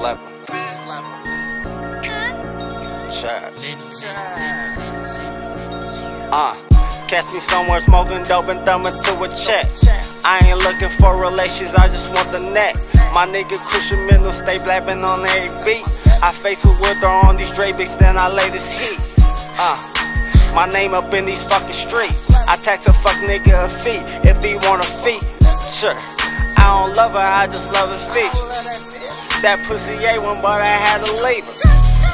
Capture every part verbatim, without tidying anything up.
Slapper. Chad. Uh, catch me somewhere smoking dope and thumbing through a check. I ain't looking for relations, I just want the neck. My nigga Christian Mendel stay blapping on every beat. I face it with her on these Dre beats, then I lay this heat. Uh, my name up in these fucking streets. I tax a fuck nigga a fee if he want a fee. Sure, I don't love her, I just love her features. That pussy A one, but I had to leave her.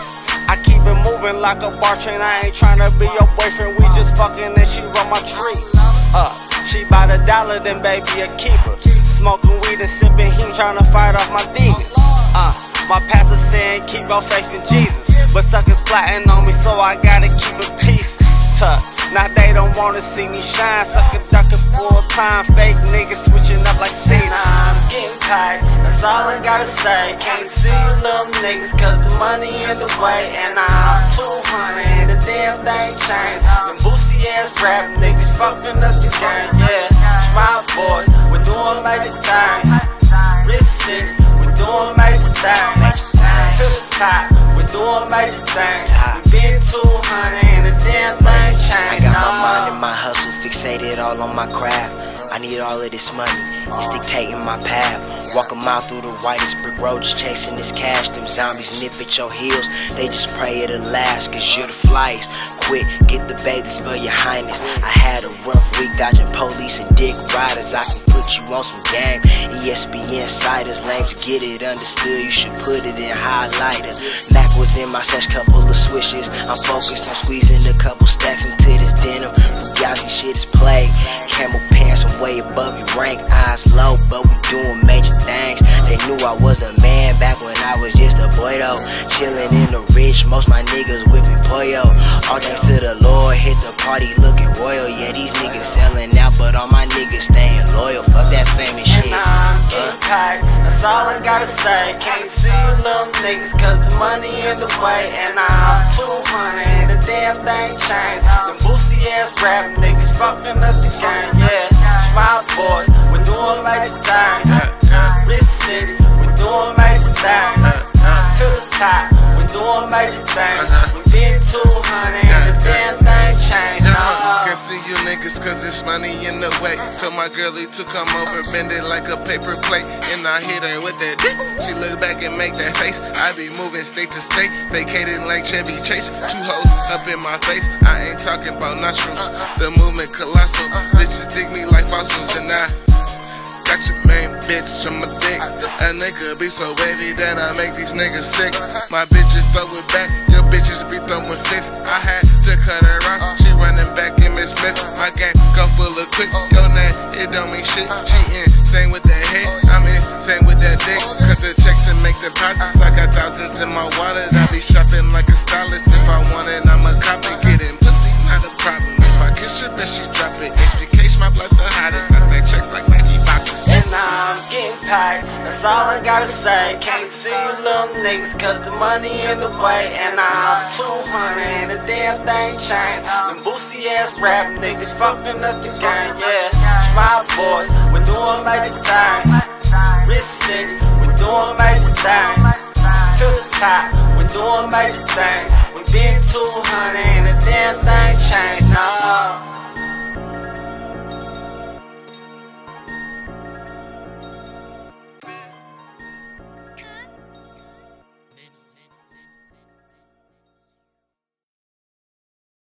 I keep it moving like a bar chain, I ain't tryna be your boyfriend, we just fucking and she run my tree. Uh, she bout a dollar, then baby a keeper. Smoking weed and sipping heme, tryna fight off my demons. Uh, my pastor saying keep your faith in Jesus, but suckers plotting on me, so I gotta keep it peace. Tuck, now they don't wanna see me shine. Sucker ducking full time, fake niggas switching up like seeds. Nah, I'm getting tired, that's all I gotta say. Can't see you little niggas cause the money in the way. And I'm two hundred and the damn thing changed. Them boosie ass rap niggas fucking up the game. Yeah, my boys, we're doing major things. Wrist City, we're doing major things. To the top, we're doing major things. We been two hundred and the damn thing changed. I got my mind and my hustle fixated all on my craft. I need all of this money, it's dictating my path. Walk a mile through the whitest brick road, just chasing this cash. Them zombies nip at your heels, they just pray it'll last. Cause you're the flyest, quick, get the babies for your highness. I had a rough week dodging police and dick riders. I can put you on some game, E S P N insiders. Lames get it understood, you should put it in highlighter. Mac was in my sesh, couple of swishes. I'm focused on squeezing a couple stacks into this denim. Fugazi shit is played, camel pants from way above your rank. Eyes low, but we doing major things. They knew I was the man back when I was just a boy though. Chillin' in the rich, most my niggas whipping pollo. All thanks to the Lord, hit the party looking royal. Yeah, these niggas selling out, but all my niggas staying loyal. Fuck that famous shit. And I'm getting tired, that's all I gotta say. Can't see you little niggas cause the money in the way. And I'm two hundred and the damn thing changed. Them boosie ass rap niggas fucking up the game. Yeah, my boys, we're doing major things. Wrist City, we're doing major things. To the top, we're doing major things. We been two hundred and the damn thing changed. Can't see you niggas cause it's money in the way. Told my girlie to come over, bend it like a paper plate. And I hit her with that dick. She look back and make that face. I be moving state to state, vacating like Chevy Chase. Two hoes up in my face, I ain't talking about nostrils. The movement colossal, bitches dig me like fossils. And I got your main bitch on my dick. A nigga be so wavy that I make these niggas sick. My bitches throw it back, your bitches be throwing fits. I had to cut her off, she running back in Miss Smith. My gang come full of quick, yo name, it don't mean shit. She insane with that head, I'm insane with that dick. Cut the checks and make deposits, I got thousands in my wallet. I be shopping like a stylist, if I want it, I'ma cop it. Getting pussy, not a problem. If I kiss her, then she drop it. H B K, my blood the hottest, I stack checks like Nike boxes. And I'm getting tired, that's all I gotta say. Can't see you little niggas cause the money in the way. And I'm two hundred and the damn thing changed. Them boosie ass rap niggas fucking up the game. Yeah, my boys, we're doing major things. Wrist City, we're doing major things. To the top, we're doing major things. We been two hundred and the damn thing changed. No.